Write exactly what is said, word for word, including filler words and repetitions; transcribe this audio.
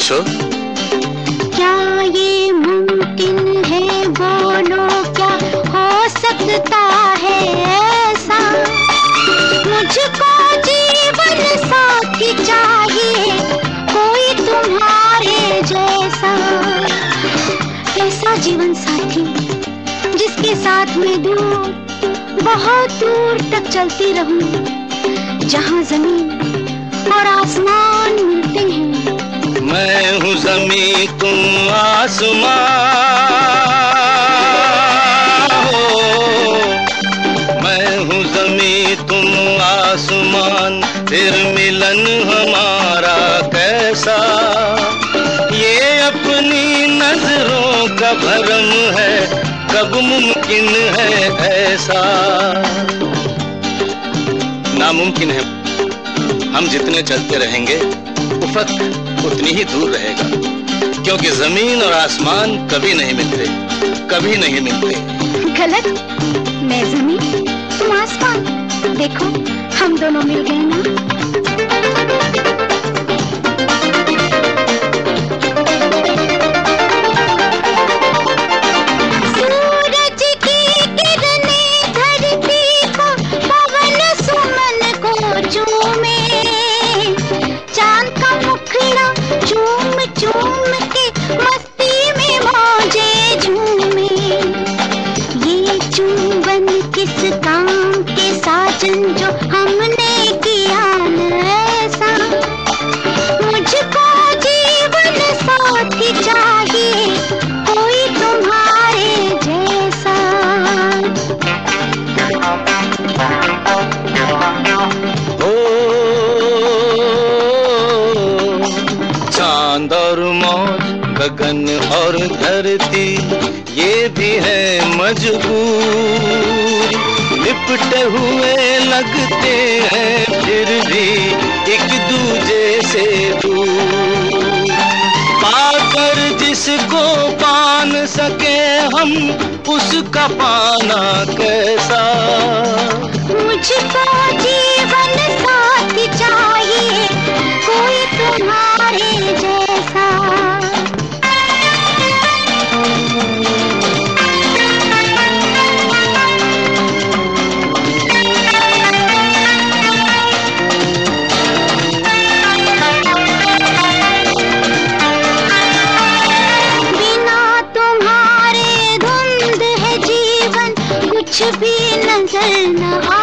पूछो। क्या ये मुमकिन है, बोलो क्या हो सकता है ऐसा? मुझको जीवन साथी चाहिए, कोई तुम्हारे जैसा। ऐसा जीवन साथी जिसके साथ में दूर, बहुत दूर तक चलती रहूं, जहां जमीन और आसमान मिलते हैं। मैं हूँ जमीन तुम आसमान हो, मैं हूँ जमीन तुम आसमान, फिर मिलन हमारा कैसा? ये अपनी नजरों का भरम है, कब मुमकिन है ऐसा? नामुमकिन है। हम जितने चलते रहेंगे उफक उतनी ही दूर रहेगा, क्योंकि जमीन और आसमान कभी नहीं मिलते, कभी नहीं मिलते। गलत। मैं जमीन, तुम आसमान। देखो हम दोनों मिल गए ना। जो हमने किया ऐसा, मुझको जीवन साथी चाहिए, कोई तुम्हारे जैसा। ओ चांद और मौज, गगन और धरती, ये भी है मजबूरी। लिपटे हुए लगते हैं फिर भी एक दूजे से दूर, पाकर जिसको पान सके हम, उसका पाना कैसा? मुझको जीवन साथी चाहिए, कोई तुम्हारे जैसा। कुछ भी नजर न आ